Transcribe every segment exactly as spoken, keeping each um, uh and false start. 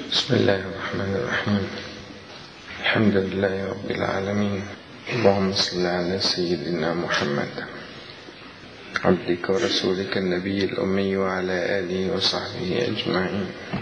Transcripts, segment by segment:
بسم الله الرحمن الرحيم. الحمد لله رب العالمين. اللهم صل على سيدنا محمد عبدك ورسولك النبي الأمي وعلى آله وصحبه أجمعين.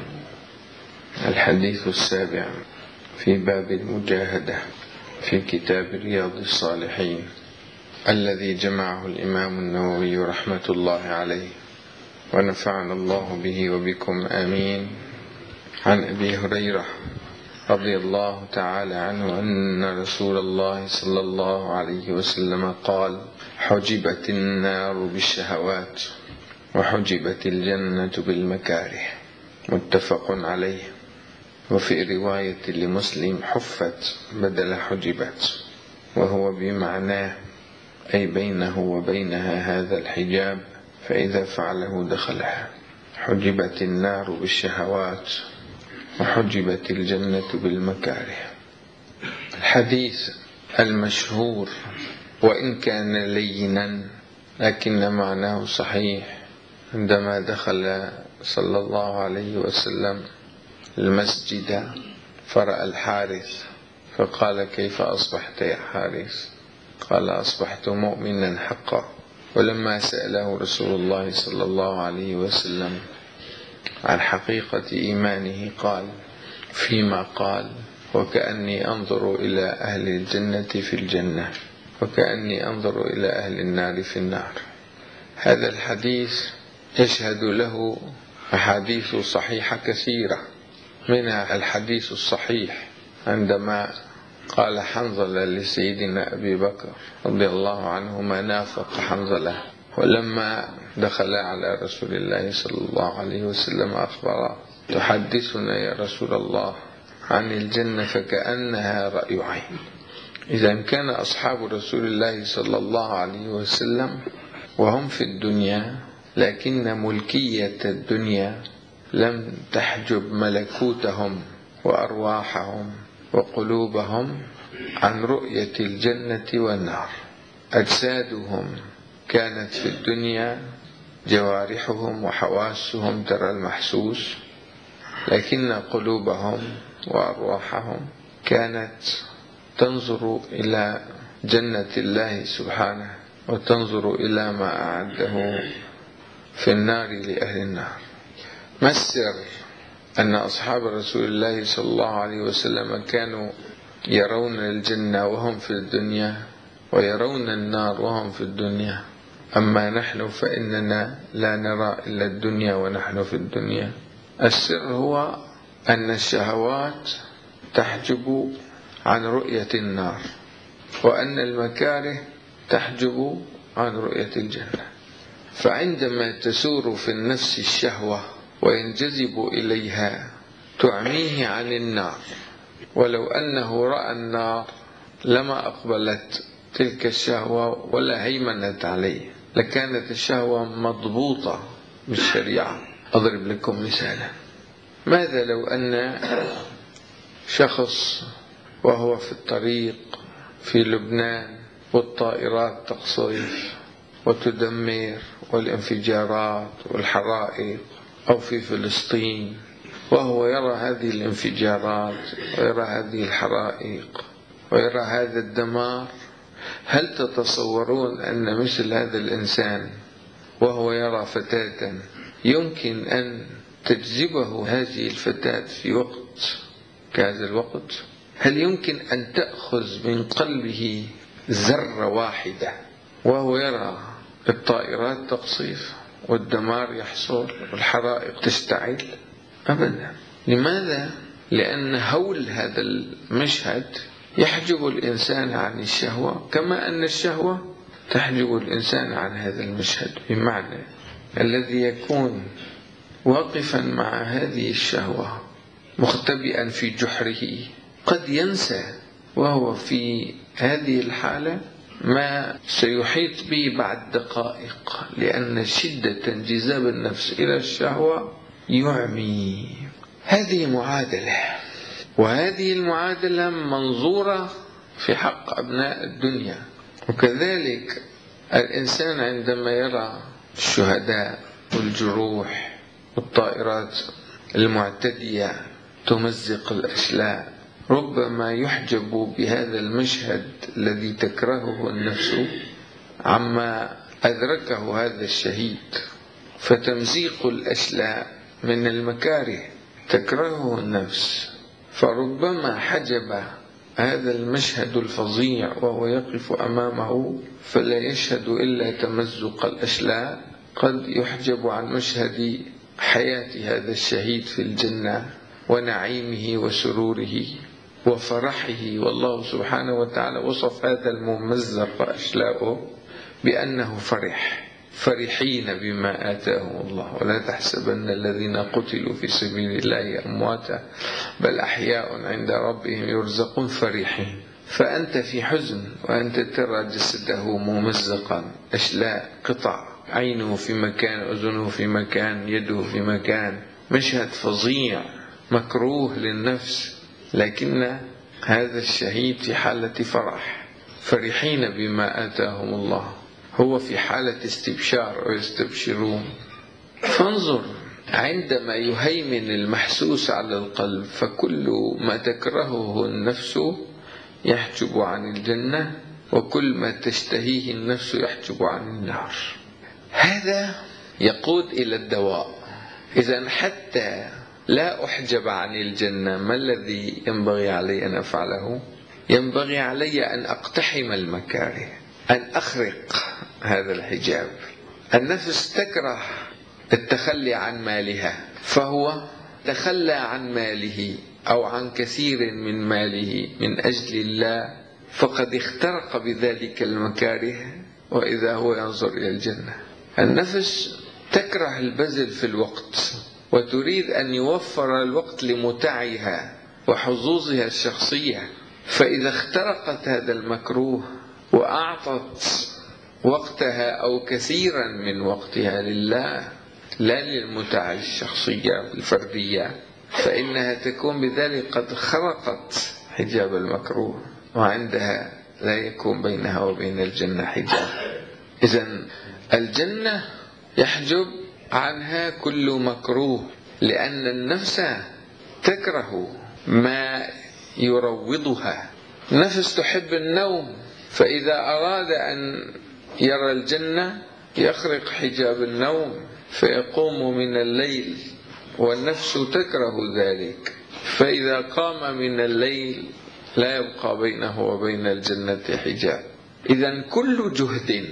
الحديث السابع في باب المجاهدة في كتاب رياض الصالحين الذي جمعه الإمام النووي رحمة الله عليه، ونفعنا الله به وبكم آمين. عن أبي هريرة رضي الله تعالى عنه أن رسول الله صلى الله عليه وسلم قال: حجبت النار بالشهوات وحجبت الجنة بالمكاره، متفق عليه. وفي رواية لمسلم: حفت بدل حجبت، وهو بمعناه أي بينه وبينها هذا الحجاب، فإذا فعله دخلها. حجبت النار بالشهوات وحجبت الجنة بالمكاره. الحديث المشهور وإن كان لينا لكن معناه صحيح. عندما دخل صلى الله عليه وسلم المسجد فرأى الحارث فقال: كيف أصبحت يا حارث؟ قال: أصبحت مؤمنا حقا. ولما سأله رسول الله صلى الله عليه وسلم عن حقيقة إيمانه قال فيما قال: وكأني أنظر إلى أهل الجنة في الجنة وكأني أنظر إلى أهل النار في النار. هذا الحديث يشهد له أحاديث صحيحة كثيرة، منها الحديث الصحيح عندما قال حنظلة لسيدنا أبي بكر رضي الله عنه: ما نافق حنظلة. ولما دخل على رسول الله صلى الله عليه وسلم أخبره: تحدثنا يا رسول الله عن الجنة فكأنها رأي عين. إذا كان أصحاب رسول الله صلى الله عليه وسلم وهم في الدنيا، لكن ملكية الدنيا لم تحجب ملكوتهم وأرواحهم وقلوبهم عن رؤية الجنة والنار. أجسادهم كانت في الدنيا، جوارحهم وحواسهم ترى المحسوس، لكن قلوبهم وأرواحهم كانت تنظر إلى جنة الله سبحانه وتنظر إلى ما أعده في النار لأهل النار. ما السر أن أصحاب رسول الله صلى الله عليه وسلم كانوا يرون الجنة وهم في الدنيا ويرون النار وهم في الدنيا، أما نحن فإننا لا نرى إلا الدنيا ونحن في الدنيا؟ السر هو أن الشهوات تحجب عن رؤية النار، وأن المكاره تحجب عن رؤية الجنة. فعندما تسور في النفس الشهوة وينجذب إليها تعميه عن النار، ولو أنه رأى النار لما أقبلت تلك الشهوة ولا هيمنت عليه، لكانت الشهوة مضبوطة بالشريعة. أضرب لكم مثالا: ماذا لو أن شخص وهو في الطريق في لبنان والطائرات تقصف وتدمر والانفجارات والحرائق، أو في فلسطين وهو يرى هذه الانفجارات ويرى هذه الحرائق ويرى هذا الدمار، هل تتصورون أن مثل هذا الإنسان وهو يرى فتاة يمكن أن تجذبه هذه الفتاة في وقت كهذا الوقت؟ هل يمكن أن تأخذ من قلبه ذرة واحدة وهو يرى الطائرات تقصف والدمار يحصل والحرائق تشتعل؟ أبدا. لماذا؟ لأن هول هذا المشهد يحجب الإنسان عن الشهوة، كما أن الشهوة تحجب الإنسان عن هذا المشهد. بمعنى الذي يكون واقفا مع هذه الشهوة مختبئا في جحره قد ينسى وهو في هذه الحالة ما سيحيط به بعد دقائق، لأن شدة انجذاب النفس إلى الشهوة يعمي. هذه معادلة، وهذه المعادلة منظورة في حق أبناء الدنيا. وكذلك الإنسان عندما يرى الشهداء والجروح والطائرات المعتدية تمزق الأشلاء. ربما يحجب بهذا المشهد الذي تكرهه النفس عما أدركه هذا الشهيد. فتمزيق الأشلاء من المكاره تكرهه النفس، فربما حجب هذا المشهد الفظيع وهو يقف أمامه فلا يشهد إلا تمزق الأشلاء. قد يحجب عن مشهد حياة هذا الشهيد في الجنة ونعيمه وسروره وفرحه. والله سبحانه وتعالى وصف هذا الممزق أشلاؤه بأنه فرح، فرحين بما آتاهم الله، ولا تحسبن الذين قتلوا في سبيل الله أمواتا بل أحياء عند ربهم يرزقون فرحين. فأنت في حزن وأنت ترى جسده ممزقا أشلاء، قطع، عينه في مكان، أذنه في مكان، يده في مكان، مشهد فظيع مكروه للنفس. لكن هذا الشهيد في حالة فرح، فرحين بما آتاهم الله، هو في حالة استبشار ويستبشرون. فانظر، عندما يهيمن المحسوس على القلب فكل ما تكرهه النفس يحجب عن الجنة، وكل ما تشتهيه النفس يحجب عن النار. هذا يقود إلى الدواء. إذن حتى لا أحجب عن الجنة، ما الذي ينبغي علي أن أفعله؟ ينبغي علي أن أقتحم المكاره، أن أخرق هذا الحجاب. النفس تكره التخلي عن مالها، فهو تخلى عن ماله أو عن كثير من ماله من أجل الله، فقد اخترق بذلك المكاره، وإذا هو ينظر إلى الجنة. النفس تكره البذل في الوقت، وتريد أن يوفر الوقت لمتعها وحظوظها الشخصية، فإذا اخترقت هذا المكروه وأعطت وقتها أو كثيرا من وقتها لله لا للمتع الشخصية الفردية، فإنها تكون بذلك قد خرقت حجاب المكروه، وعندها لا يكون بينها وبين الجنة حجاب. إذن الجنة يحجب عنها كل مكروه، لأن النفس تكره ما يروضها. النفس تحب النوم، فإذا أراد أن يرى الجنة يخرق حجاب النوم فيقوم من الليل، والنفس تكره ذلك، فإذا قام من الليل لا يبقى بينه وبين الجنة حجاب. إذن كل جهد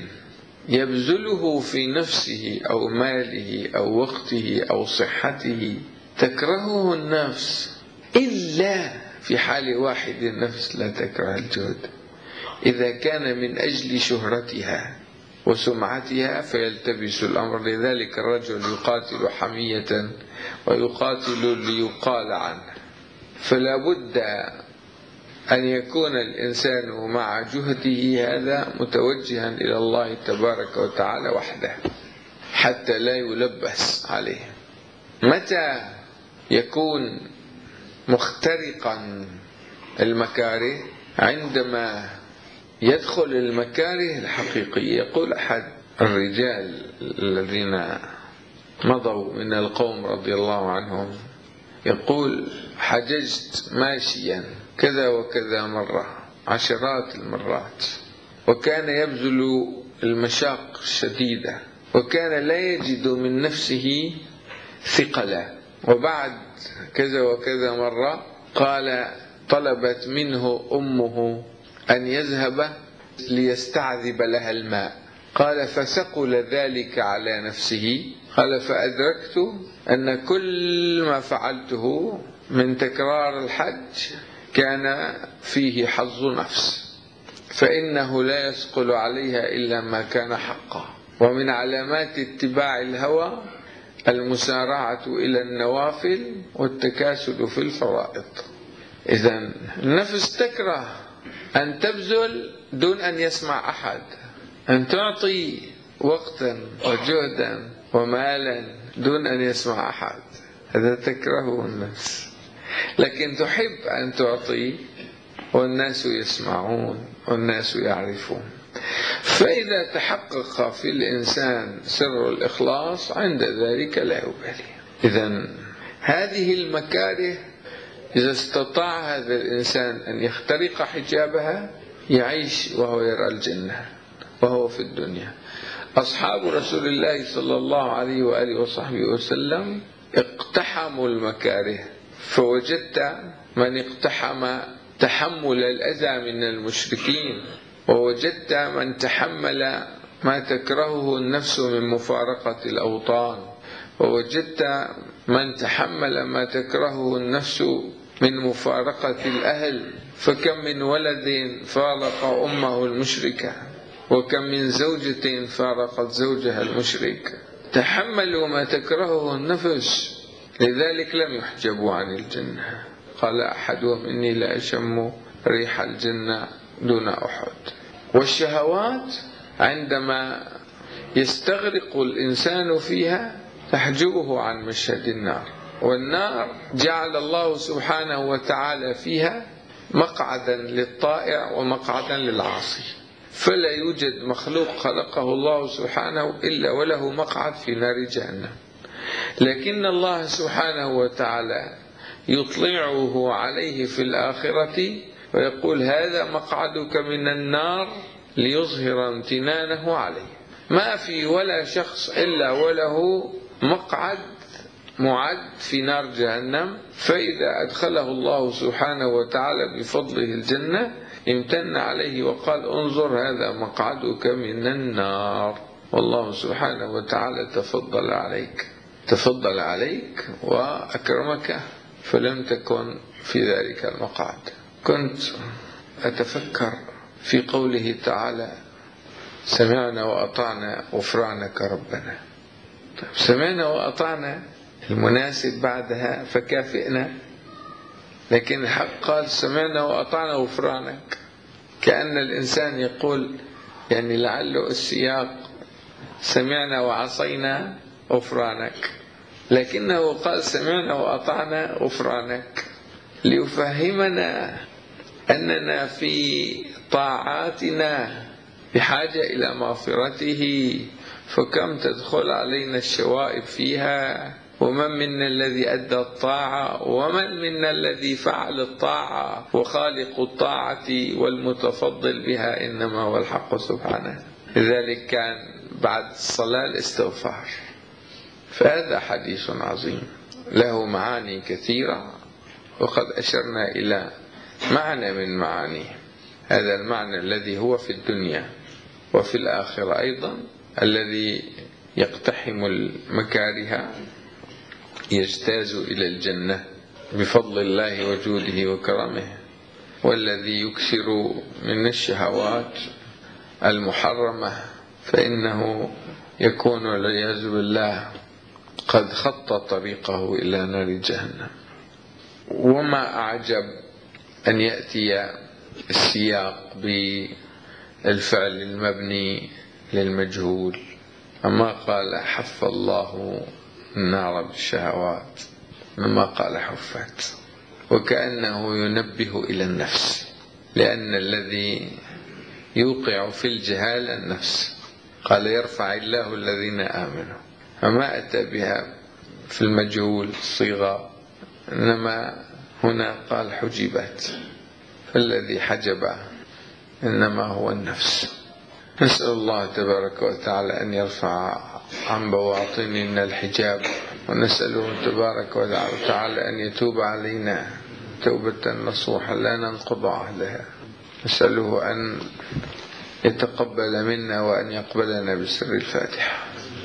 يبذله في نفسه أو ماله أو وقته أو صحته تكرهه النفس، إلا في حال واحد النفس لا تكره الجهد، إذا كان من أجل شهرتها وسمعتها فيلتبس الأمر. لذلك الرجل يقاتل حمية ويقاتل ليقال عنه، فلا بد أن يكون الإنسان مع جهده هذا متوجها إلى الله تبارك وتعالى وحده حتى لا يلبس عليه. متى يكون مخترقا المكاره؟ عندما يدخل المكاره الحقيقية. يقول أحد الرجال الذين مضوا من القوم رضي الله عنهم، يقول: حججت ماشيا كذا وكذا مرة، عشرات المرات، وكان يبذل المشاق الشديدة، وكان لا يجد من نفسه ثقلا، وبعد كذا وكذا مرة قال طلبت منه أمه أن يذهب ليستعذب لها الماء، قال فثقل ذلك على نفسه، قال فأدركت أن كل ما فعلته من تكرار الحج كان فيه حظ نفس، فإنه لا يثقل عليها إلا ما كان حقا. ومن علامات اتباع الهوى المسارعة إلى النوافل والتكاسل في الفرائض. إذن النفس تكره أن تبذل دون أن يسمع أحد، أن تعطي وقتا وجهدا ومالا دون أن يسمع أحد، هذا تكرهه النفس. لكن تحب أن تعطي والناس يسمعون والناس يعرفون. فإذا تحقق في الإنسان سر الإخلاص عند ذلك لا يبالي. إذن هذه المكاره إذا استطاع هذا الإنسان أن يخترق حجابها يعيش وهو يرى الجنة وهو في الدنيا. أصحاب رسول الله صلى الله عليه وآله وصحبه وسلم اقتحموا المكاره، فوجدت من اقتحم تحمل الأذى من المشركين، ووجدت من تحمل ما تكرهه النفس من مفارقة الأوطان، ووجدت من تحمل ما تكرهه النفس من مفارقة الأهل، فكم من ولد فارق أمه المشركة، وكم من زوجة فارقت زوجها المشرك. تحملوا ما تكرهه النفس، لذلك لم يحجبوا عن الجنة. قال أحدهم إني لا أشم ريح الجنة دون أحد. والشهوات عندما يستغرق الإنسان فيها تحجبه عن مشهد النار، والنار جعل الله سبحانه وتعالى فيها مقعدا للطائع ومقعدا للعاصي، فلا يوجد مخلوق خلقه الله سبحانه إلا وله مقعد في نار جهنم، لكن الله سبحانه وتعالى يطلعه عليه في الآخرة ويقول هذا مقعدك من النار ليظهر امتنانه عليه. ما في ولا شخص إلا وله مقعد معد في نار جهنم، فإذا أدخله الله سبحانه وتعالى بفضله الجنة امتن عليه وقال انظر هذا مقعدك من النار، والله سبحانه وتعالى تفضل عليك تفضل عليك وأكرمك فلم تكن في ذلك المقعد. كنت أتفكر في قوله تعالى سمعنا وأطعنا غفرانك ربنا. طيب سمعنا وأطعنا المناسب بعدها فكافئنا، لكن الحق قال سمعنا وأطعنا غفرانك، كأن الإنسان يقول يعني لعله السياق سمعنا وعصينا غفرانك، لكنه قال سمعنا وأطعنا غفرانك ليفهمنا أننا في طاعاتنا بحاجة إلى مغفرته، فكم تدخل علينا الشوائب فيها، ومن منا الذي أدى الطاعة ومن منا الذي فعل الطاعة، وخالق الطاعة والمتفضل بها إنما هو الحق سبحانه. لذلك كان بعد الصلاة الاستغفار. فهذا حديث عظيم له معاني كثيرة، وقد أشرنا إلى معنى من معانيه. هذا المعنى الذي هو في الدنيا وفي الآخرة أيضا، الذي يقتحم المكاره يجتاز إلى الجنة بفضل الله وجوده وكرمه، والذي يكثر من الشهوات المحرمة فإنه يكون والعياذ بالله قد خط طريقه إلى نار جهنم. وما أعجب أن يأتي السياق بالفعل المبني للمجهول، أما قال حف الله النار بالشهوات مما قال حفت، وكأنه ينبه إلى النفس، لأن الذي يوقع في الجهال النفس. قال يرفع الله الذين آمنوا، فما أتى بها في المجهول صيغة، إنما هنا قال حجبت، فالذي حجب إنما هو النفس. نسأل الله تبارك وتعالى أن يرفع عن بواطننا الحجاب، ونسأله تبارك وتعالى أن يتوب علينا توبة نصوحة لا ننقض عهدها. نسأله أن يتقبل منا وأن يقبلنا بسر الفاتحة.